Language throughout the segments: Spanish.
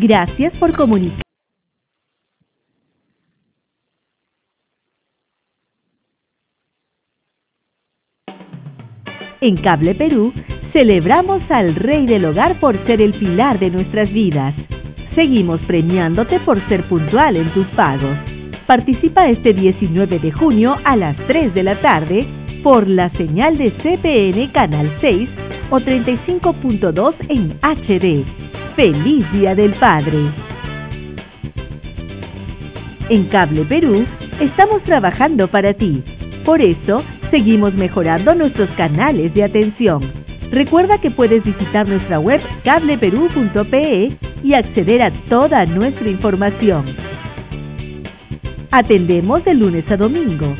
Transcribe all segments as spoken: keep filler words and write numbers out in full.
Gracias por comunicar. En Cable Perú, celebramos al Rey del Hogar por ser el pilar de nuestras vidas. Seguimos premiándote por ser puntual en tus pagos. Participa este diecinueve de junio a las tres de la tarde por la señal de C P N Canal seis o treinta y cinco punto dos en H D. ¡Feliz Día del Padre! En Cable Perú, estamos trabajando para ti. Por eso, seguimos mejorando nuestros canales de atención. Recuerda que puedes visitar nuestra web cable perú punto pe y acceder a toda nuestra información. Atendemos de lunes a domingo.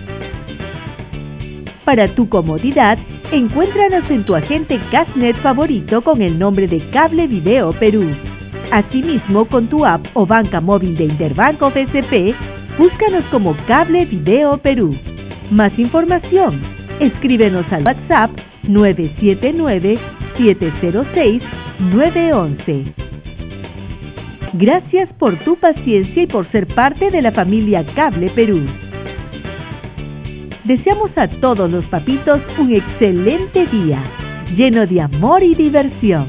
Para tu comodidad, encuéntranos en tu agente Cashnet favorito con el nombre de Cable Video Perú. Asimismo, con tu app o banca móvil de Interbank o B C P, búscanos como Cable Video Perú. Más información, escríbenos al WhatsApp nueve siete nueve, siete cero seis, nueve uno uno. Gracias por tu paciencia y por ser parte de la familia Cable Perú. Deseamos a todos los papitos un excelente día, lleno de amor y diversión.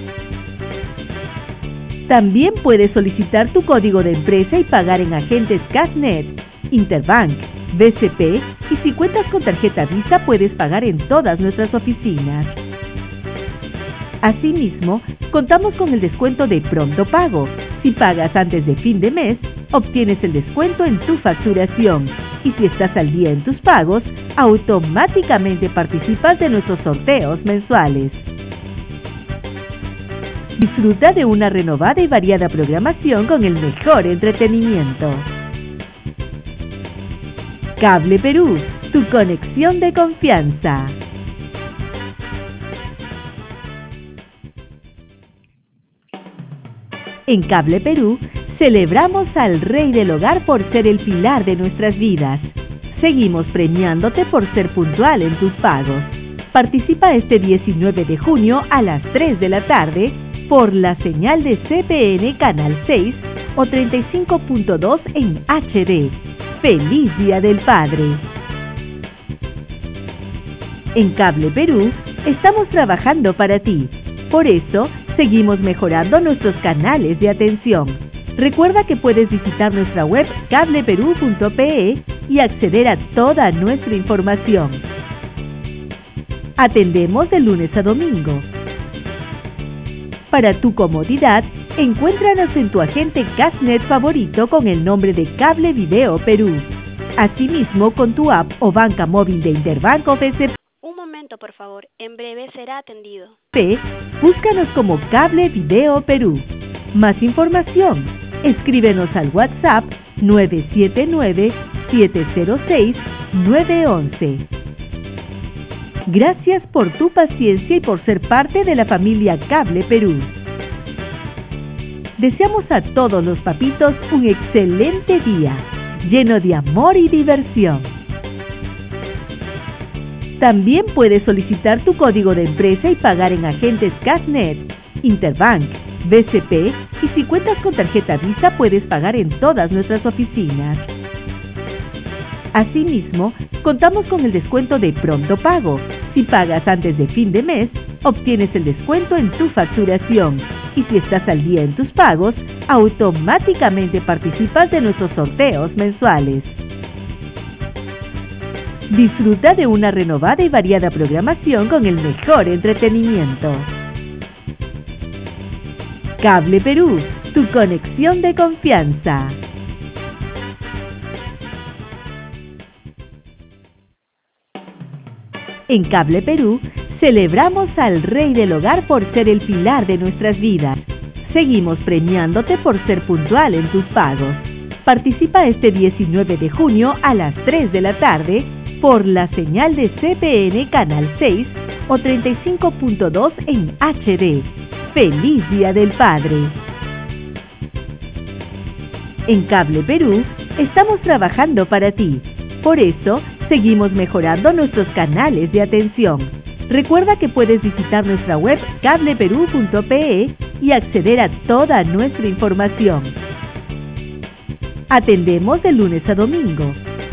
También puedes solicitar tu código de empresa y pagar en agentes Cashnet, Interbank, B C P y si cuentas con tarjeta Visa puedes pagar en todas nuestras oficinas. Asimismo, contamos con el descuento de Pronto Pago. Si pagas antes de fin de mes, obtienes el descuento en tu facturación. Y si estás al día en tus pagos, automáticamente participas de nuestros sorteos mensuales. Disfruta de una renovada y variada programación con el mejor entretenimiento. Cable Perú, tu conexión de confianza. En Cable Perú, celebramos al Rey del Hogar por ser el pilar de nuestras vidas. Seguimos premiándote por ser puntual en tus pagos. Participa este diecinueve de junio a las tres de la tarde por la señal de C P N Canal seis o treinta y cinco punto dos en H D. ¡Feliz Día del Padre! En Cable Perú, estamos trabajando para ti. Por eso, seguimos mejorando nuestros canales de atención. Recuerda que puedes visitar nuestra web cable perú punto pe y acceder a toda nuestra información. Atendemos de lunes a domingo. Para tu comodidad, encuéntranos en tu agente Cashnet favorito con el nombre de Cable Video Perú. Asimismo, con tu app o banca móvil de Interbank o B C P. Un momento, por favor. En breve será atendido. Búscanos como Cable Video Perú. Más información, escríbenos al WhatsApp nueve siete nueve, siete cero seis, nueve uno uno. Gracias por tu paciencia y por ser parte de la familia Cable Perú. Deseamos a todos los papitos un excelente día, lleno de amor y diversión. También puedes solicitar tu código de empresa y pagar en agentes Cashnet, Interbank, B C P y si cuentas con tarjeta Visa puedes pagar en todas nuestras oficinas. Asimismo, contamos con el descuento de Pronto Pago. Si pagas antes de fin de mes, obtienes el descuento en tu facturación. Y si estás al día en tus pagos, automáticamente participas de nuestros sorteos mensuales. Disfruta de una renovada y variada programación con el mejor entretenimiento. Cable Perú, tu conexión de confianza. En Cable Perú, celebramos al Rey del Hogar por ser el pilar de nuestras vidas. Seguimos premiándote por ser puntual en tus pagos. Participa este diecinueve de junio a las tres de la tarde por la señal de C P N Canal seis o treinta y cinco punto dos en H D. ¡Feliz Día del Padre! En Cable Perú, estamos trabajando para ti. Por eso, seguimos mejorando nuestros canales de atención. Recuerda que puedes visitar nuestra web cable perú punto pe y acceder a toda nuestra información. Atendemos de lunes a domingo.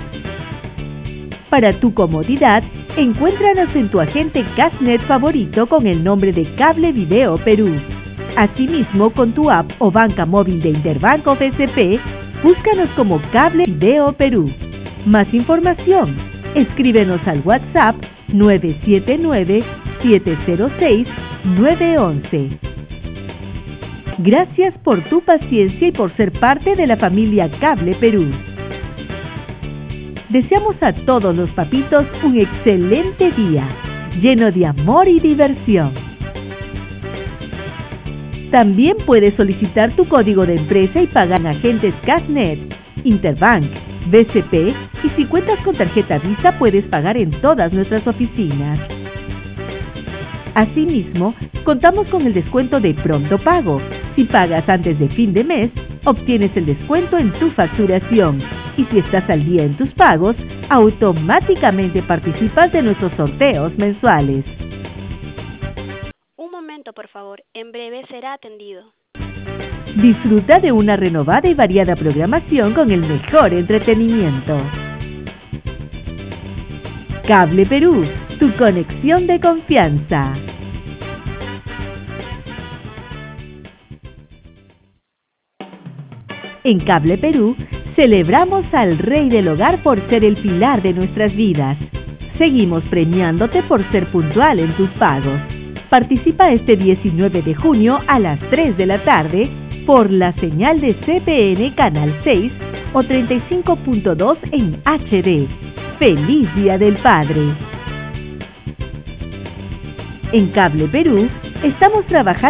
Para tu comodidad, encuéntranos en tu agente Castnet favorito con el nombre de Cable Video Perú. Asimismo, con tu app o banca móvil de Interbank o B C P, búscanos como Cable Video Perú. Más información, escríbenos al WhatsApp nueve siete nueve, siete cero seis, nueve uno uno. Gracias por tu paciencia y por ser parte de la familia Cable Perú. Deseamos a todos los papitos un excelente día, lleno de amor y diversión. También puedes solicitar tu código de empresa y pagar en agentes Castnet, Interbank, B C P y si cuentas con tarjeta Visa puedes pagar en todas nuestras oficinas. Asimismo, contamos con el descuento de Pronto Pago. Si pagas antes de fin de mes, obtienes el descuento en tu facturación. Y si estás al día en tus pagos, automáticamente participas de nuestros sorteos mensuales. Un momento, por favor. En breve será atendido. Disfruta de una renovada y variada programación con el mejor entretenimiento. Cable Perú, tu conexión de confianza. En Cable Perú, celebramos al Rey del Hogar por ser el pilar de nuestras vidas. Seguimos premiándote por ser puntual en tus pagos. Participa este diecinueve de junio a las tres de la tarde por la señal de C P N Canal seis o treinta y cinco punto dos en H D. ¡Feliz Día del Padre! En Cable Perú, estamos trabajando